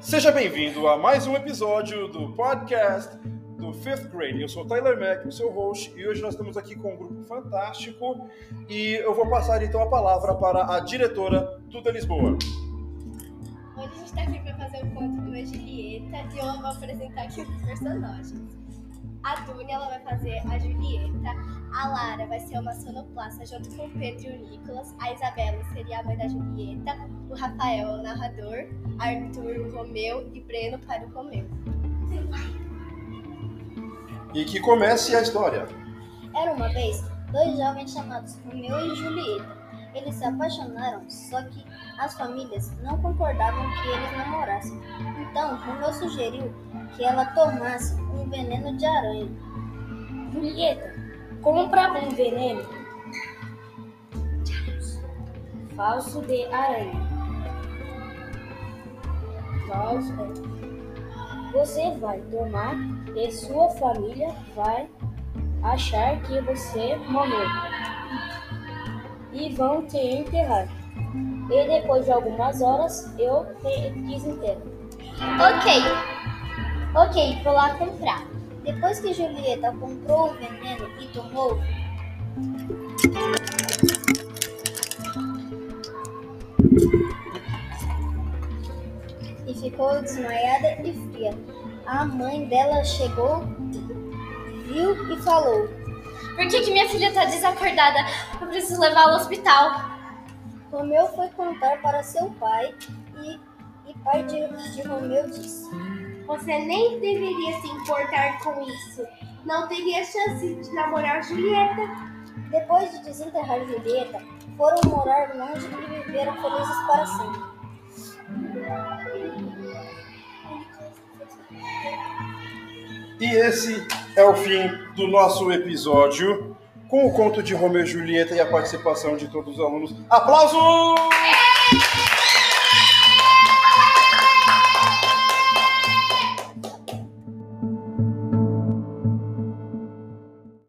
Seja bem-vindo a mais um episódio do podcast do Fifth Grade. Eu sou o Tyler Mack, o seu host, e hoje nós estamos aqui com um grupo fantástico e eu vou passar então a palavra para a diretora Tuda Lisboa. Hoje a gente está aqui para fazer o conto do Julieta e eu vou apresentar aqui os personagens. A Dunia, ela vai fazer a Julieta, a Lara vai ser uma sonoplasta junto com o Pedro e o Nicolas, a Isabela seria a mãe da Julieta, o Rafael é o narrador, Arthur o Romeu e Breno para o Romeu. E que comece a história. Era uma vez dois jovens chamados Romeu e Julieta. Eles se apaixonaram, só que as famílias não concordavam que eles namorassem. Então, Romeu sugeriu que ela tomasse um veneno de aranha. Julieta, compra um veneno falso de aranha. Você vai tomar e sua família vai achar que você morreu e vão te enterrar. E depois de algumas horas eu te desenterro. Ok, vou lá comprar. Depois que Julieta comprou o veneno e tomou, e ficou desmaiada e fria. A mãe dela chegou, viu e falou: Por que minha filha está desacordada? Eu preciso levá-la ao hospital. Romeu foi contar para seu pai e pai de Romeu disse: Você nem deveria se importar com isso. Não teria chance de namorar Julieta. Depois de desenterrar Julieta, foram morar longe e viveram felizes para sempre. E esse é o fim do nosso episódio com o conto de Romeu e Julieta e a participação de todos os alunos. Aplausos!